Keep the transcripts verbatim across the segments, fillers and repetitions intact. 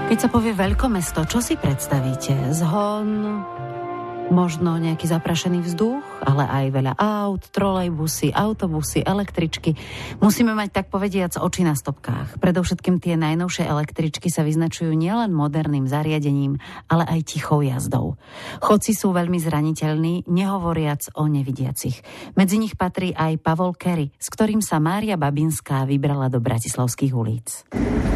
Keď sa povie veľkomesto, čo si predstavíte? Zhon, možno nejaký zaprašený vzduch, ale aj veľa aut, trolejbusy, autobusy, električky. Musíme mať, tak povediac, oči na stopkách. Predovšetkým tie najnovšie električky sa vyznačujú nielen moderným zariadením, ale aj tichou jazdou. Chodci sú veľmi zraniteľní, nehovoriac o nevidiacich. Medzi nich patrí aj Pavol Kery, s ktorým sa Mária Babinská vybrala do bratislavských ulic.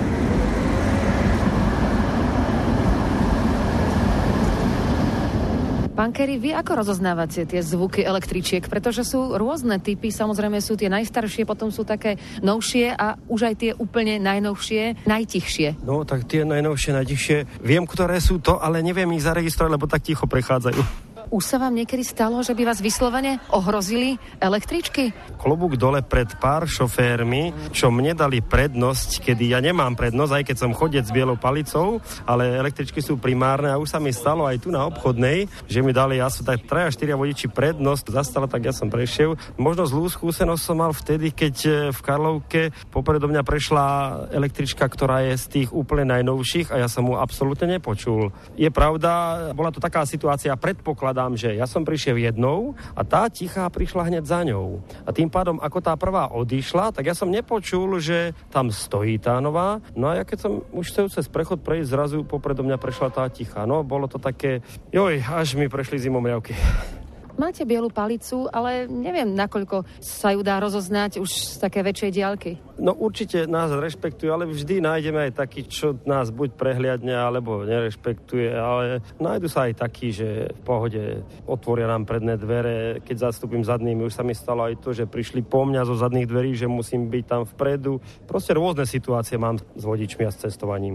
Pán Kery, vy ako rozoznávate tie zvuky električiek? Pretože sú rôzne typy, samozrejme sú tie najstaršie, potom sú také novšie a už aj tie úplne najnovšie, najtichšie. No, tak tie najnovšie, najtichšie, viem, ktoré sú to, ale neviem ich zaregistrovať, lebo tak ticho prechádzajú. Už sa vám niekedy stalo, že by vás vyslovene ohrozili električky? Klobúk dole pred pár šoférmi, čo mne dali prednosť, kedy ja nemám prednosť, aj keď som chodec s bielou palicou, ale električky sú primárne a už sa mi stalo aj tu na Obchodnej, že mi dali asi tak tri štyri vodiči prednosť, zastala, tak ja som prešiel. Možno zlú skúsenosť som mal vtedy, keď v Karlovke popredo mňa prešla električka, ktorá je z tých úplne najnovších a ja som mu absolútne nepočul. Je pravda, bola to taká situácia, predpokladám, že ja som prišiel jednou a tá tichá prišla hneď za ňou. A tým pádom, ako tá prvá odišla, tak ja som nepočul, že tam stojí tá nová. No a ja keď som už chcel cez prechod prejsť, zrazu popredo mňa prešla tá tichá. No, bolo to také, joj, až mi prešli zimomriavky. Máte bielu palicu, ale neviem, nakoľko sa ju dá rozoznať už z také väčšej diaľky. No určite nás rešpektujú, ale vždy nájdeme aj taký, čo nás buď prehliadne, alebo nerešpektuje, ale nájdu sa aj takí, že v pohode otvoria nám predné dvere, keď zastúpim zadnými. Už sa mi stalo aj to, že prišli po mňa zo zadných dverí, že musím byť tam vpredu. Proste rôzne situácie mám s vodičmi a s cestovaním.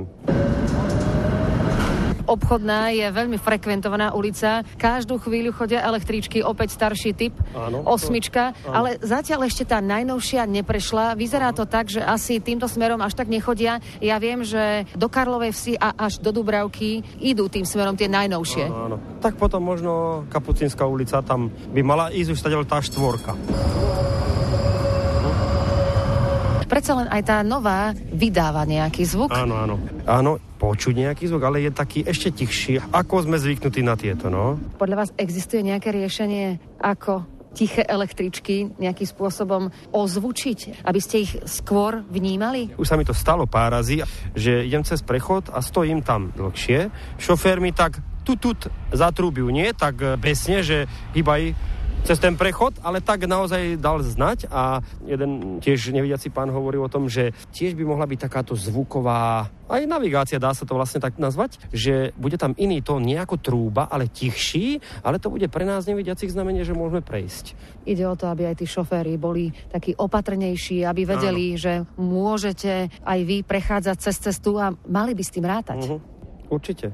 Obchodná je veľmi frekventovaná ulica. Každú chvíľu chodia električky, opäť starší typ, áno, osmička, to, ale zatiaľ ešte tá najnovšia neprešla. Vyzerá to tak, že asi týmto smerom až tak nechodia. Ja viem, že do Karlovej Vsi a až do Dúbravky idú tým smerom tie najnovšie. Áno, áno. Tak potom možno Kapucínska ulica, tam by mala ísť už stadiaľ tá štvorka. Predsa len aj tá nová vydáva nejaký zvuk. Áno, áno. Áno, počuť nejaký zvuk, ale je taký ešte tichší. Ako sme zvyknutí na tieto, no? Podľa vás existuje nejaké riešenie, ako tiché električky nejakým spôsobom ozvučiť, aby ste ich skôr vnímali? Už sa mi to stalo pár razy, že idem cez prechod a stojím tam dlhšie. Šofér mi tak tutut zatrúbil, nie tak besne, že hýbaj cez ten prechod, ale tak naozaj dal znať a jeden tiež nevidiaci pán hovorí o tom, že tiež by mohla byť takáto zvuková, aj navigácia, dá sa to vlastne tak nazvať, že bude tam iný tón, nejako trúba, ale tichší, ale to bude pre nás nevidiacich znamenie, že môžeme prejsť. Ide o to, aby aj tí šoféri boli takí opatrnejší, aby vedeli, áno, že môžete aj vy prechádzať cez cestu a mali by s tým rátať. Uh-huh. Určite.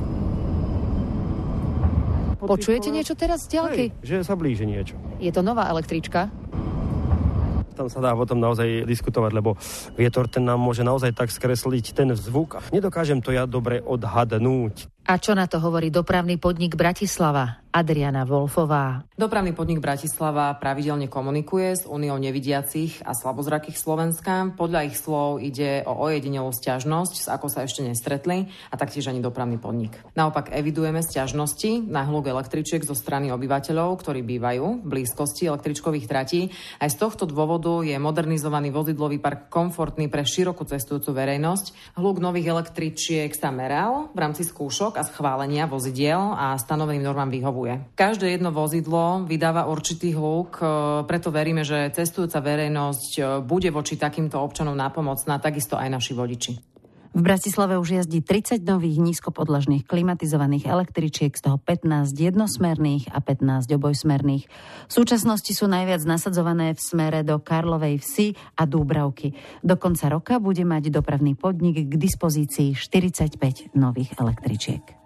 Počujete niečo teraz z diaľky? Hej, že sa blíži niečo. Je to nová električka? Tam sa dá potom naozaj diskutovať, lebo vietor ten nám môže naozaj tak skresliť ten zvuk. Nedokážem to ja dobre odhadnúť. A čo na to hovorí dopravný podnik Bratislava? Adriana Wolfová. Dopravný podnik Bratislava pravidelne komunikuje s Úniou nevidiacich a slabozrakých Slovenska. Podľa ich slov ide o ojedinelú sťažnosť, s ako sa ešte nestretli, a taktiež ani dopravný podnik. Naopak evidujeme sťažnosti na hluk električiek zo strany obyvateľov, ktorí bývajú v blízkosti električkových tratí. Aj z tohto dôvodu je modernizovaný vozidlový park komfortný pre širokú cestujúcu verejnosť. Hluk nových električiek sa meral v rámci skúšok a schválenia vozidiel a stanoveným normám vyhovuje. Každé jedno vozidlo vydáva určitý hluk, preto veríme, že cestujúca verejnosť bude voči takýmto občanom nápomocná, takisto aj naši vodiči. V Bratislave už jazdí tridsať nových nízkopodlažných klimatizovaných električiek, z toho pätnásť jednosmerných a pätnásť obojsmerných. V súčasnosti sú najviac nasadzované v smere do Karlovej Vsi a Dúbravky. Do konca roka bude mať dopravný podnik k dispozícii štyridsaťpäť nových električiek.